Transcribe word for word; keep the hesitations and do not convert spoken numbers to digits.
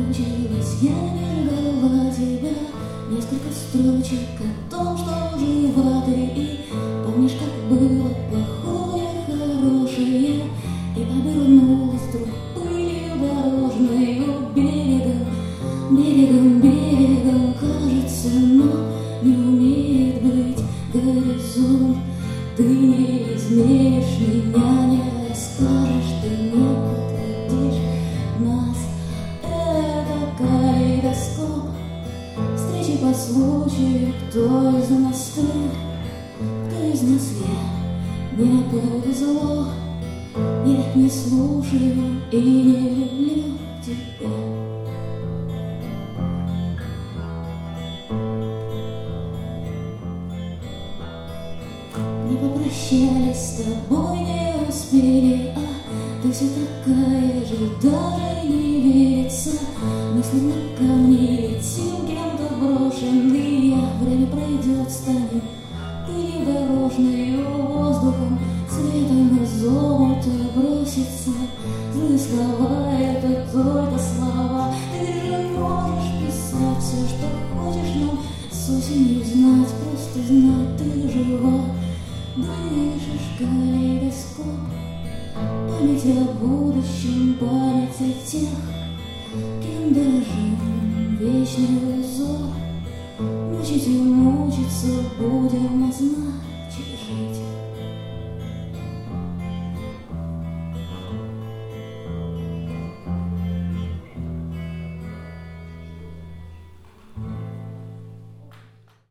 кончилась, я не ждала тебя. Несколько строчек о том, что жива ты, и помнишь, как было плохое, хорошее, и обернулась вдруг пылью дорожною берегом, берегом, берегом, кажется, но не умеет быть горизонт. Ты не изменишь меня, не расскажешь, ты не подтвердишь нас. Это калейдоскоп, встречи по случаю, кто из нас ты, кто из нас я. Не повезло, я не слушаю и не люблю тебя. Не попрощались с тобой, не успели, а ты все такая же, даже не верится. Мы словно камни летим, кем-то брошенный, я. Время пройдет, станем пылью дорожной, воздухом, светом и золото бросится. Злые слова — это только слова. Ты же можешь писать все, что хочешь, но с осенью знать, просто знать, ты жива. Дышишь, калейдоскоп, память о будущем, память о тех, кем дорожим, вечный узор. Мучить и мучиться будем, а значит жить.